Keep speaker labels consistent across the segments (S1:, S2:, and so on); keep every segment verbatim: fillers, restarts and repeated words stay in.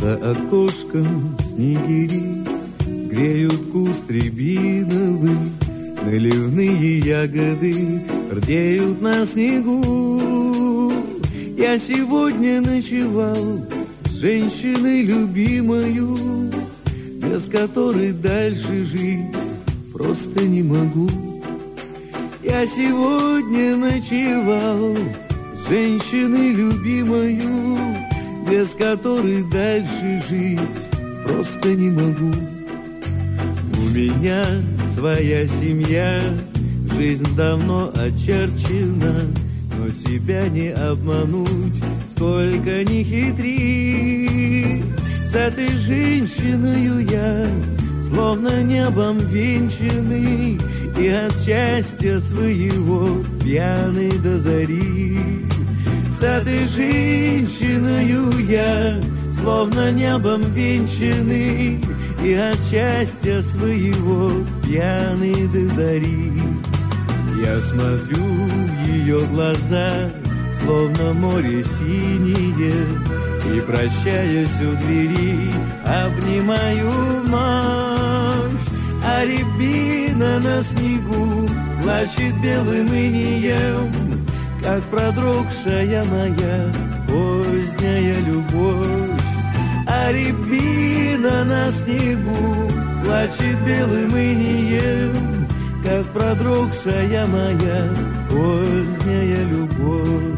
S1: За окошком снегири греют куст рябиновый, наливные ягоды рдеют на снегу. Я сегодня ночевал с женщиной любимою, без которой дальше жить просто не могу. Я сегодня ночевал с женщиной любимою, без которой дальше жить просто не могу. У меня своя семья, жизнь давно очерчена, но себя не обмануть, сколько ни хитри. С этой женщиною я словно небом венчанный, и от счастья своего пьяный до зари. С этой женщиною я словно небом венчанный, и от счастья своего пьяный до зари. Я смотрю в ее глаза, словно море синее, и, прощаясь у двери, обнимаю вновь. А рябина на снегу плачет белым инеем, как продрогшая моя поздняя любовь. А рябина на снегу плачет белым инеем, как продрогшая моя поздняя любовь.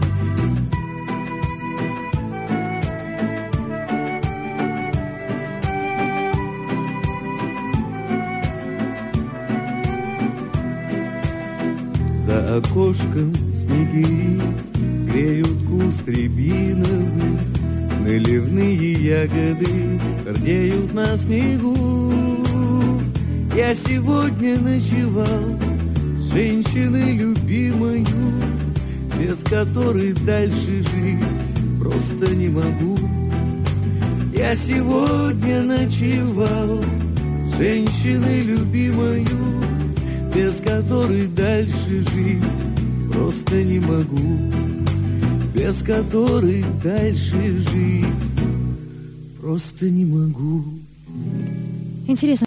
S1: За окошком снегири греют куст рябиновый, наливные ягоды рдеют на снегу. Я сегодня ночевал с женщиной любимою, без которой дальше жить просто не могу. Я сегодня ночевал с женщиной любимою, без которой дальше жить просто не могу. Без которой дальше жить просто не могу.
S2: Интересно.